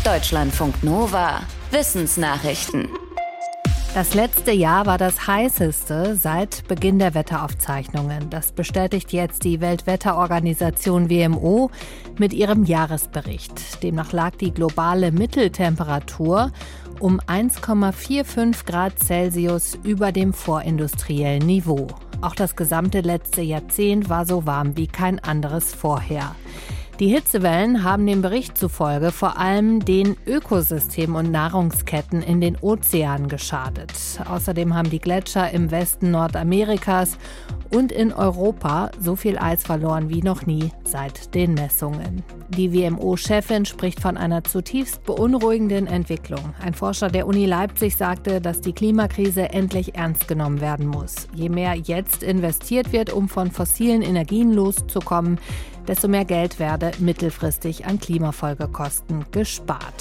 Deutschlandfunk Nova. Wissensnachrichten. Das letzte Jahr war das heißeste seit Beginn der Wetteraufzeichnungen. Das bestätigt jetzt die Weltwetterorganisation WMO mit ihrem Jahresbericht. Demnach lag die globale Mitteltemperatur um 1,45 Grad Celsius über dem vorindustriellen Niveau. Auch das gesamte letzte Jahrzehnt war so warm wie kein anderes vorher. Die Hitzewellen haben dem Bericht zufolge vor allem den Ökosystemen und Nahrungsketten in den Ozeanen geschadet. Außerdem haben die Gletscher im Westen Nordamerikas und in Europa so viel Eis verloren wie noch nie seit den Messungen. Die WMO-Chefin spricht von einer zutiefst beunruhigenden Entwicklung. Ein Forscher der Uni Leipzig sagte, dass die Klimakrise endlich ernst genommen werden muss. Je mehr jetzt investiert wird, um von fossilen Energien loszukommen, desto mehr Geld werde mittelfristig an Klimafolgekosten gespart.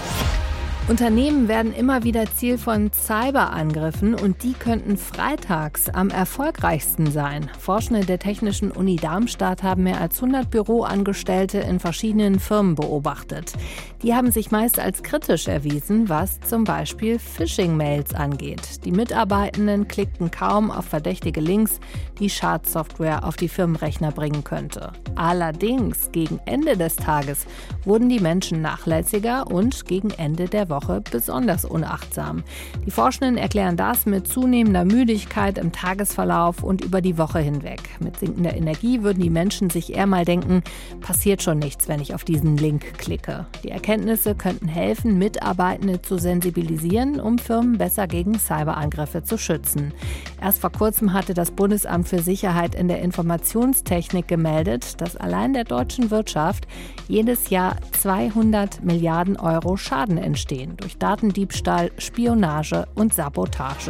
Unternehmen werden immer wieder Ziel von Cyberangriffen und die könnten freitags am erfolgreichsten sein. Forschende der Technischen Uni Darmstadt haben mehr als 100 Büroangestellte in verschiedenen Firmen beobachtet. Die haben sich meist als kritisch erwiesen, was zum Beispiel Phishing-Mails angeht. Die Mitarbeitenden klickten kaum auf verdächtige Links, die Schadsoftware auf die Firmenrechner bringen könnte. Allerdings, gegen Ende des Tages wurden die Menschen nachlässiger und gegen Ende der Woche besonders unachtsam. Die Forschenden erklären das mit zunehmender Müdigkeit im Tagesverlauf und über die Woche hinweg. Mit sinkender Energie würden die Menschen sich eher mal denken, passiert schon nichts, wenn ich auf diesen Link klicke. Die Erkenntnisse könnten helfen, Mitarbeitende zu sensibilisieren, um Firmen besser gegen Cyberangriffe zu schützen. Erst vor kurzem hatte das Bundesamt für Sicherheit in der Informationstechnik gemeldet, dass allein der deutschen Wirtschaft jedes Jahr 200 Milliarden Euro Schaden entstehen durch Datendiebstahl, Spionage und Sabotage.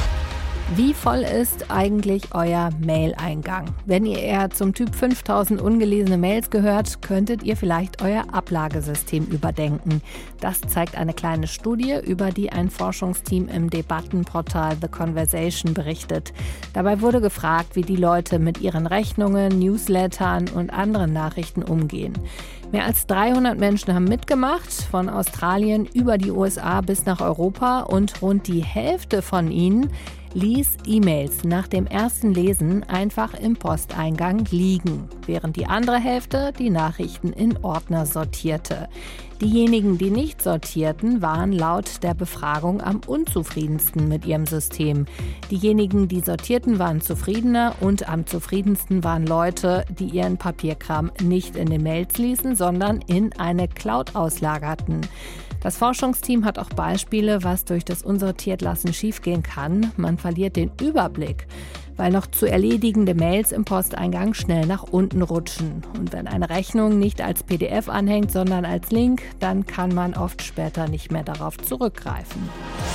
Wie voll ist eigentlich euer Mail-Eingang? Wenn ihr eher zum Typ 5000 ungelesene Mails gehört, könntet ihr vielleicht euer Ablagesystem überdenken. Das zeigt eine kleine Studie, über die ein Forschungsteam im Debattenportal The Conversation berichtet. Dabei wurde gefragt, wie die Leute mit ihren Rechnungen, Newslettern und anderen Nachrichten umgehen. Mehr als 300 Menschen haben mitgemacht, von Australien über die USA bis nach Europa, und rund die Hälfte von ihnen ließ E-Mails nach dem ersten Lesen einfach im Posteingang liegen, während die andere Hälfte die Nachrichten in Ordner sortierte. Diejenigen, die nicht sortierten, waren laut der Befragung am unzufriedensten mit ihrem System. Diejenigen, die sortierten, waren zufriedener, und am zufriedensten waren Leute, die ihren Papierkram nicht in den Mails ließen, sondern in eine Cloud auslagerten. Das Forschungsteam hat auch Beispiele, was durch das Unsortiertlassen schiefgehen kann. Man verliert den Überblick, weil noch zu erledigende Mails im Posteingang schnell nach unten rutschen. Und wenn eine Rechnung nicht als PDF anhängt, sondern als Link, dann kann man oft später nicht mehr darauf zurückgreifen.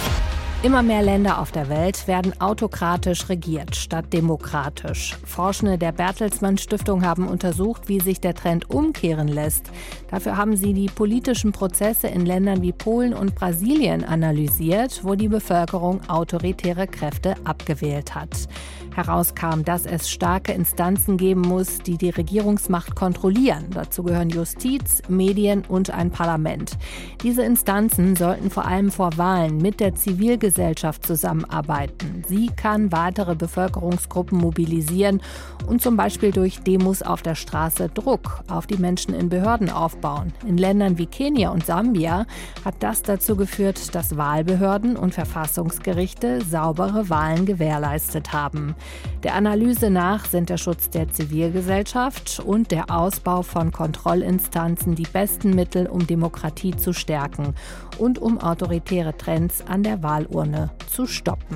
Immer mehr Länder auf der Welt werden autokratisch regiert statt demokratisch. Forschende der Bertelsmann Stiftung haben untersucht, wie sich der Trend umkehren lässt. Dafür haben sie die politischen Prozesse in Ländern wie Polen und Brasilien analysiert, wo die Bevölkerung autoritäre Kräfte abgewählt hat. Herauskam, dass es starke Instanzen geben muss, die die Regierungsmacht kontrollieren. Dazu gehören Justiz, Medien und ein Parlament. Diese Instanzen sollten vor allem vor Wahlen mit der Zivilgesellschaft zusammenarbeiten. Sie kann weitere Bevölkerungsgruppen mobilisieren und zum Beispiel durch Demos auf der Straße Druck auf die Menschen in Behörden aufbauen. In Ländern wie Kenia und Sambia hat das dazu geführt, dass Wahlbehörden und Verfassungsgerichte saubere Wahlen gewährleistet haben. Der Analyse nach sind der Schutz der Zivilgesellschaft und der Ausbau von Kontrollinstanzen die besten Mittel, um Demokratie zu stärken und um autoritäre Trends an der Wahlurne zu stoppen.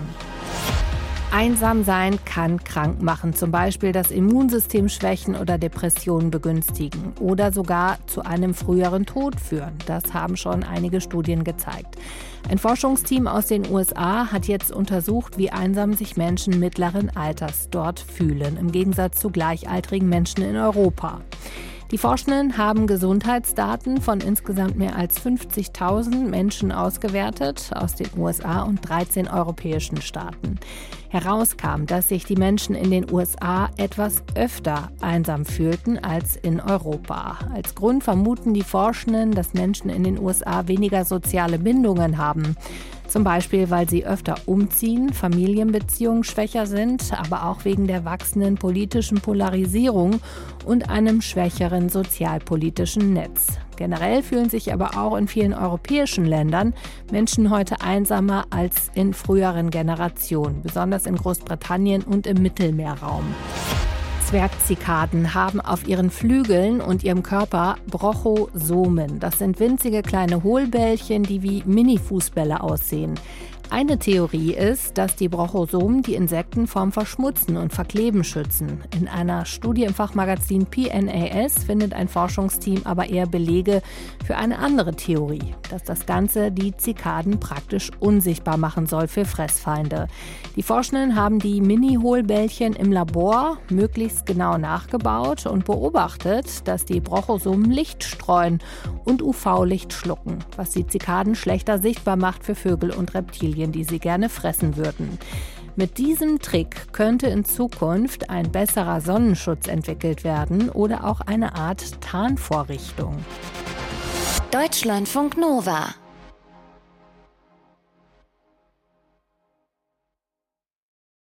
Einsam sein kann krank machen, zum Beispiel das Immunsystem schwächen oder Depressionen begünstigen oder sogar zu einem früheren Tod führen. Das haben schon einige Studien gezeigt. Ein Forschungsteam aus den USA hat jetzt untersucht, wie einsam sich Menschen mittleren Alters dort fühlen, im Gegensatz zu gleichaltrigen Menschen in Europa. Die Forschenden haben Gesundheitsdaten von insgesamt mehr als 50.000 Menschen ausgewertet aus den USA und 13 europäischen Staaten. Herauskam, dass sich die Menschen in den USA etwas öfter einsam fühlten als in Europa. Als Grund vermuten die Forschenden, dass Menschen in den USA weniger soziale Bindungen haben. Zum Beispiel, weil sie öfter umziehen, Familienbeziehungen schwächer sind, aber auch wegen der wachsenden politischen Polarisierung und einem schwächeren sozialpolitischen Netz. Generell fühlen sich aber auch in vielen europäischen Ländern Menschen heute einsamer als in früheren Generationen, besonders in Großbritannien und im Mittelmeerraum. Zwergzikaden haben auf ihren Flügeln und ihrem Körper Bronchosomen. Das sind winzige kleine Hohlbällchen, die wie Mini-Fußbälle aussehen. Eine Theorie ist, dass die Bronchosomen die Insekten vorm Verschmutzen und Verkleben schützen. In einer Studie im Fachmagazin PNAS findet ein Forschungsteam aber eher Belege für eine andere Theorie, dass das Ganze die Zikaden praktisch unsichtbar machen soll für Fressfeinde. Die Forschenden haben die Mini-Hohlbällchen im Labor möglichst genau nachgebaut und beobachtet, dass die Bronchosomen Licht streuen und UV-Licht schlucken, was die Zikaden schlechter sichtbar macht für Vögel und Reptilien, die sie gerne fressen würden. Mit diesem Trick könnte in Zukunft ein besserer Sonnenschutz entwickelt werden oder auch eine Art Tarnvorrichtung. Deutschlandfunk Nova